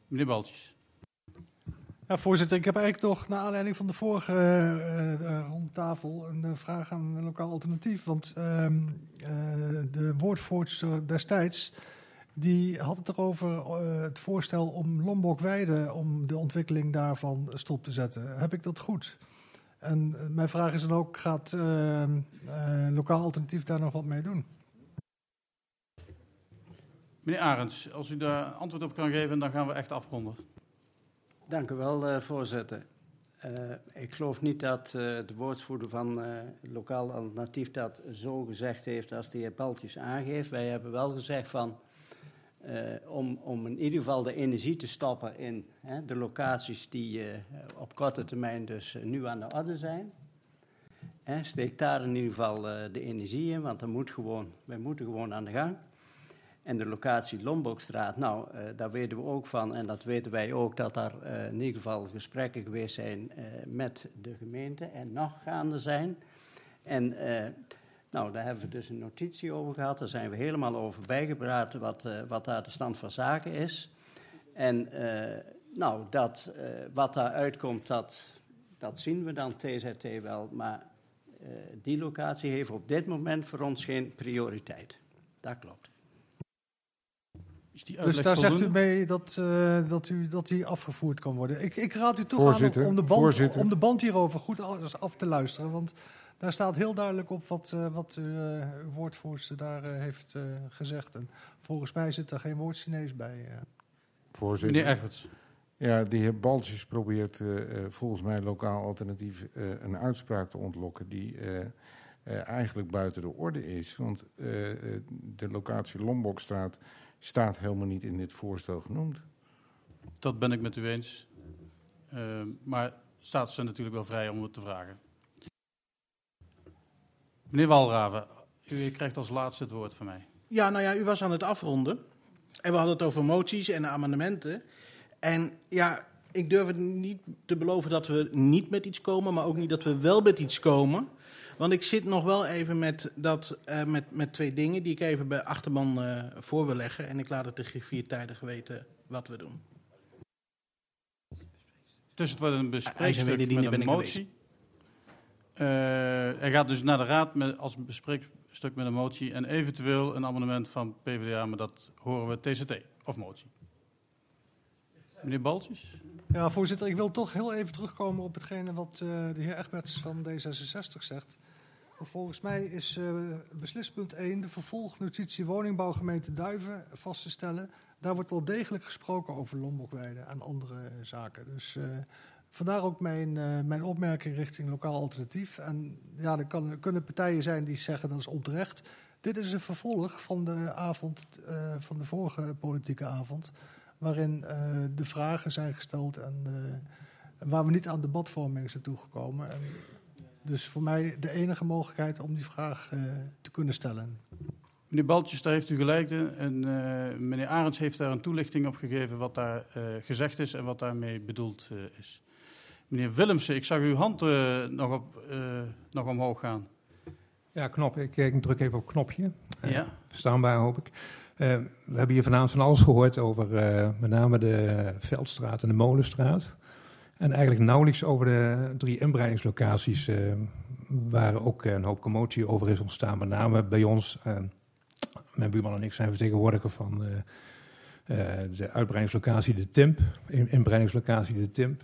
Meneer Baltjes. Ja, voorzitter, ik heb eigenlijk nog, naar aanleiding van de vorige rondtafel, een vraag aan Lokaal Alternatief. Want de woordvoerster destijds, die had het erover het voorstel om Lombokweide, om de ontwikkeling daarvan stop te zetten. Heb ik dat goed? En mijn vraag is dan ook, gaat Lokaal Alternatief daar nog wat mee doen? Meneer Arends, als u daar antwoord op kan geven, dan gaan we echt afronden. Dank u wel, voorzitter. Ik geloof niet dat de woordvoerder van Lokaal Alternatief dat zo gezegd heeft als de heer Baltjes aangeeft. Wij hebben wel gezegd van, om in ieder geval de energie te stoppen in de locaties die op korte termijn dus nu aan de orde zijn. Steek daar in ieder geval de energie in, want wij moeten gewoon aan de gang. En de locatie Lombokstraat, daar weten we ook van, en dat weten wij ook, dat er in ieder geval gesprekken geweest zijn met de gemeente en nog gaande zijn. En daar hebben we dus een notitie over gehad, daar zijn we helemaal over bijgepraat wat daar de stand van zaken is. En wat daar uitkomt, dat zien we dan TZT wel, maar die locatie heeft op dit moment voor ons geen prioriteit. Dat klopt. Dus daar zegt u mee dat die afgevoerd kan worden. Ik raad u toch voorzitter, aan om de band hierover goed af te luisteren. Want daar staat heel duidelijk op wat uw woordvoerster daar heeft gezegd. En volgens mij zit er geen woord Chinees bij. Voorzitter. Meneer Eggerts. Ja, de heer Baltjes probeert volgens mij Lokaal Alternatief een uitspraak te ontlokken die eigenlijk buiten de orde is. Want de locatie Lombokstraat staat helemaal niet in dit voorstel genoemd. Dat ben ik met u eens. Maar staat ze natuurlijk wel vrij om het te vragen. Meneer Walraven, u krijgt als laatste het woord van mij. Ja, u was aan het afronden. En we hadden het over moties en amendementen. En ja, ik durf het niet te beloven dat we niet met iets komen, maar ook niet dat we wel met iets komen. Want ik zit nog wel even met twee dingen die ik even bij achterban voor wil leggen. En ik laat het de griffier tijdig weten wat we doen. Dus het wordt een bespreekstuk met een motie. Hij gaat dus naar de raad als een bespreekstuk met een motie en eventueel een amendement van PvdA, maar dat horen we TZT of motie. Meneer Baltjes? Ja, voorzitter, ik wil toch heel even terugkomen op hetgene wat de heer Egberts van D66 zegt. Volgens mij is beslispunt 1, de vervolgnotitie woningbouwgemeente Duiven vast te stellen. Daar wordt wel degelijk gesproken over Lombokweide en andere zaken. Dus vandaar ook mijn opmerking richting Lokaal Alternatief. En ja, er kunnen partijen zijn die zeggen dat is onterecht. Dit is een vervolg van de avond, van de vorige politieke avond, waarin de vragen zijn gesteld en waar we niet aan debatvorming zijn toegekomen. En dus voor mij de enige mogelijkheid om die vraag te kunnen stellen. Meneer Baltjes, daar heeft u gelijk in. En meneer Arends heeft daar een toelichting op gegeven wat daar gezegd is en wat daarmee bedoeld is. Meneer Willemsen, ik zag uw hand nog omhoog gaan. Ja, knop. Ik druk even op knopje. Ja. Verstaanbaar, hoop ik. We hebben hier vanavond van alles gehoord over met name de Veldstraat en de Molenstraat. En eigenlijk nauwelijks over de 3 inbreidingslocaties waar ook een hoop commotie over is ontstaan. Met name bij ons, mijn buurman en ik zijn vertegenwoordiger van de uitbreidingslocatie De Timp, inbreidingslocatie De Timp.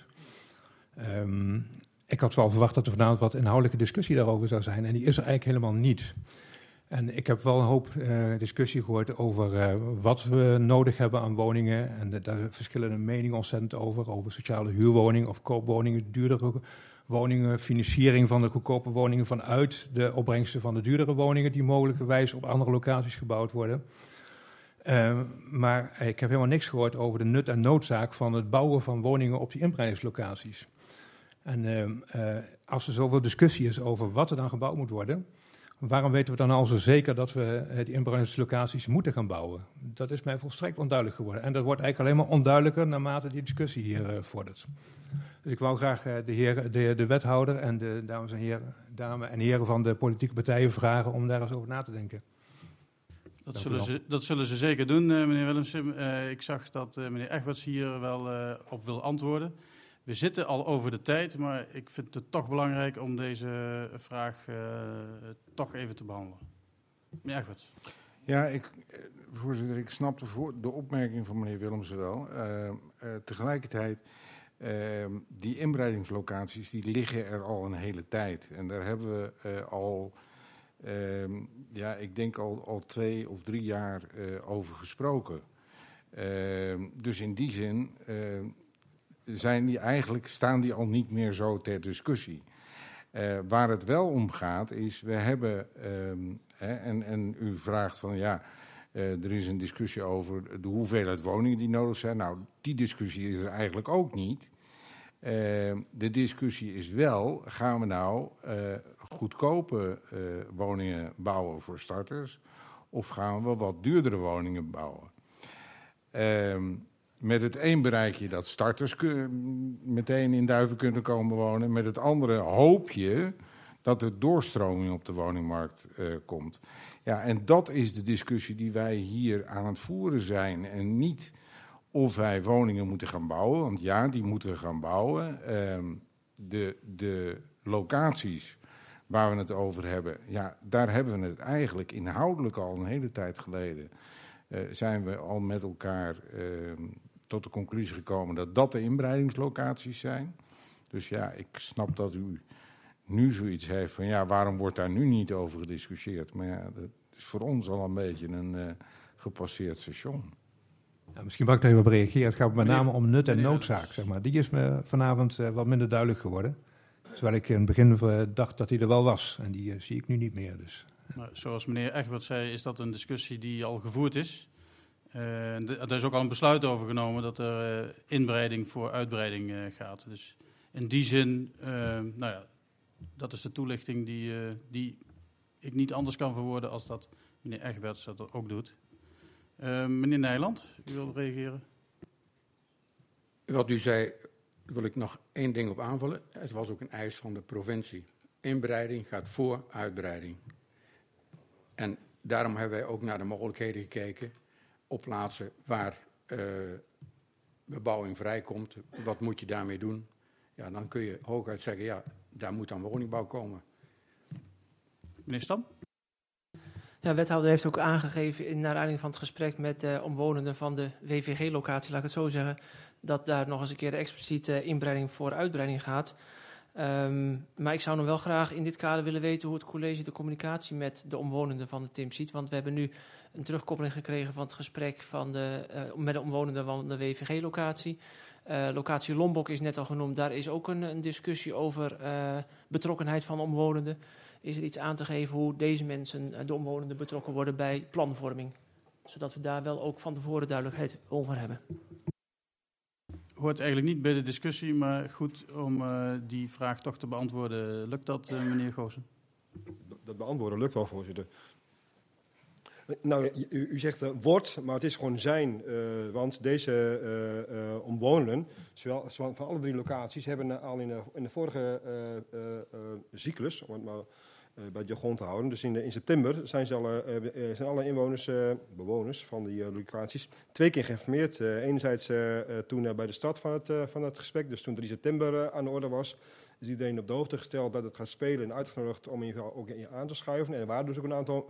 Ik had wel verwacht dat er vanavond wat inhoudelijke discussie daarover zou zijn en die is er eigenlijk helemaal niet. En ik heb wel een hoop discussie gehoord over wat we nodig hebben aan woningen. En daar verschillende meningen ontzettend over sociale huurwoningen of koopwoningen, duurdere woningen, financiering van de goedkope woningen vanuit de opbrengsten van de duurdere woningen die mogelijkerwijs op andere locaties gebouwd worden. Maar ik heb helemaal niks gehoord over de nut en noodzaak van het bouwen van woningen op die inbreidingslocaties. En als er zoveel discussie is over wat er dan gebouwd moet worden, waarom weten we dan al zo zeker dat we die inbreidingslocaties moeten gaan bouwen? Dat is mij volstrekt onduidelijk geworden. En dat wordt eigenlijk alleen maar onduidelijker naarmate die discussie hier vordert. Dus ik wou graag de wethouder en de dames en heren van de politieke partijen vragen om daar eens over na te denken. Dat zullen ze zeker doen, meneer Willemsen. Ik zag dat meneer Egberts hier wel op wil antwoorden. We zitten al over de tijd, maar ik vind het toch belangrijk om deze vraag toch even te behandelen. Meneer Egberts. Ja, voorzitter, ik snap de opmerking van meneer Willemsen wel. Tegelijkertijd, die inbreidingslocaties die liggen er al een hele tijd. En daar hebben we al, ik denk al 2 of 3 jaar over gesproken. Dus in die zin staan die al niet meer zo ter discussie. Waar het wel om gaat is, we hebben, en u vraagt van er is een discussie over de hoeveelheid woningen die nodig zijn. Nou, die discussie is er eigenlijk ook niet. De discussie is wel, gaan we nou goedkope woningen bouwen voor starters, of gaan we wat duurdere woningen bouwen? Met het een bereik je dat starters meteen in Duiven kunnen komen wonen. Met het andere hoop je dat er doorstroming op de woningmarkt komt. Ja, en dat is de discussie die wij hier aan het voeren zijn. En niet of wij woningen moeten gaan bouwen. Want ja, die moeten we gaan bouwen. De locaties waar we het over hebben, daar hebben we het eigenlijk inhoudelijk al een hele tijd geleden. Zijn we al met elkaar tot de conclusie gekomen dat de inbreidingslocaties zijn. Dus ik snap dat u nu zoiets heeft van waarom wordt daar nu niet over gediscussieerd? Maar dat is voor ons al een beetje een gepasseerd station. Ja, misschien mag ik daar even op reageren. Het gaat met name om nut en noodzaak, zeg maar. Die is me vanavond wat minder duidelijk geworden. Terwijl ik in het begin dacht dat hij er wel was. En die zie ik nu niet meer. Dus. Maar zoals meneer Egberts zei, is dat een discussie die al gevoerd is. Er is ook al een besluit over genomen dat er inbreiding voor uitbreiding gaat. Dus in die zin, dat is de toelichting die ik niet anders kan verwoorden als dat meneer Egberts dat ook doet. Meneer Nijland, u wil reageren? Wat u zei, wil ik nog 1 ding op aanvullen. Het was ook een eis van de provincie. Inbreiding gaat voor uitbreiding. En daarom hebben wij ook naar de mogelijkheden gekeken op plaatsen waar bebouwing vrijkomt. Wat moet je daarmee doen? Ja, dan kun je hooguit zeggen, daar moet dan woningbouw komen. Meneer Stam? Ja, wethouder heeft ook aangegeven, naar aanleiding van het gesprek met de omwonenden van de WVG-locatie, laat ik het zo zeggen, dat daar nog eens een keer de expliciete inbreiding voor uitbreiding gaat. Maar ik zou nog wel graag in dit kader willen weten hoe het college de communicatie met de omwonenden van de TIM ziet. Want we hebben nu een terugkoppeling gekregen van het gesprek met de omwonenden van de WVG-locatie. Locatie Lombok is net al genoemd. Daar is ook een discussie over betrokkenheid van omwonenden. Is er iets aan te geven hoe deze mensen, de omwonenden, betrokken worden bij planvorming? Zodat we daar wel ook van tevoren duidelijkheid over hebben. Hoort eigenlijk niet bij de discussie, maar goed om die vraag toch te beantwoorden. Lukt dat, meneer Goossen? Dat beantwoorden lukt wel, voorzitter. Nou, u zegt wordt, maar het is gewoon zijn. Want deze omwonenden, zowel van alle 3 locaties, hebben al in de vorige cyclus, om het maar bij de grond te houden. Dus in september zijn alle bewoners van die locaties 2 keer geïnformeerd. Enerzijds toen bij de start van het gesprek, dus toen 3 september aan de orde was, is iedereen op de hoogte gesteld dat het gaat spelen en uitgenodigd om ook aan te schuiven. En er waren dus ook een aantal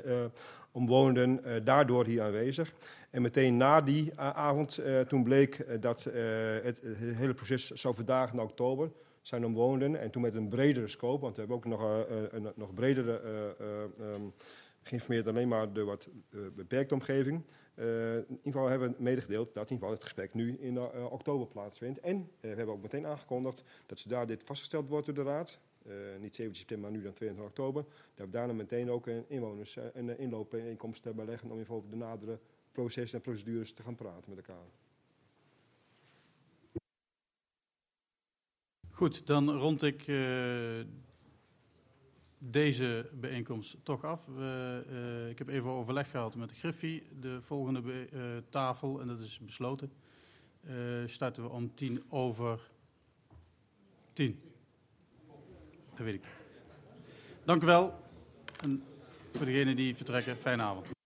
omwonenden daardoor hier aanwezig. En meteen na die avond, toen bleek dat het hele proces zou verdagen in oktober, zijn omwonenden. En toen met een bredere scope, want we hebben ook nog een nog bredere geïnformeerd alleen maar de wat beperkte omgeving. In ieder geval hebben we medegedeeld dat in ieder geval het gesprek nu in oktober plaatsvindt. En we hebben ook meteen aangekondigd dat zodra dit vastgesteld wordt door de Raad, niet 17 september, maar nu dan 22 oktober, dat we daarna meteen ook inwoners een inloopbijeenkomst bij leggen om even over de nadere processen en procedures te gaan praten met elkaar. Goed, dan rond ik deze bijeenkomst toch af. Ik heb even overleg gehad met de Griffie. De volgende tafel, en dat is besloten, starten we om 10:10. Dat weet ik. Dank u wel. En voor degenen die vertrekken, fijne avond.